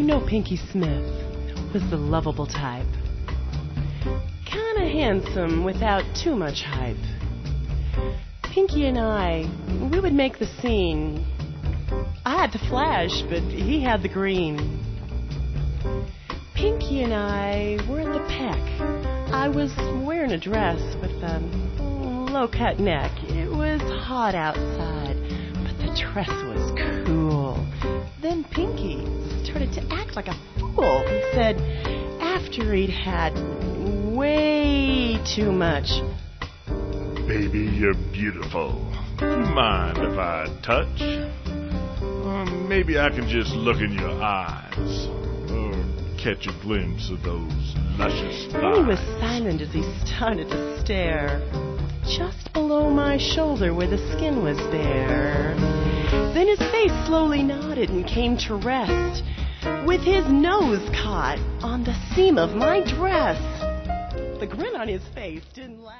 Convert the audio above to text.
know Pinky Smith was the lovable type. Kinda handsome without too much hype. Pinky and I, we would make the scene. I had the flash, but he had the green. Pinky and I were at the peck. I was wearing a dress with a low-cut neck. It was hot outside, but the dress was cool. Then Pinky started to act like a fool. Said after he'd had way too much, "Baby, you're beautiful. Do you mind if I touch? Or maybe I can just look in your eyes, or catch a glimpse of those luscious thighs." Then he was silent as he started to stare just below my shoulder where the skin was bare. Then his face slowly nodded and came to rest, with his nose caught on the seam of my dress. The grin on his face didn't last.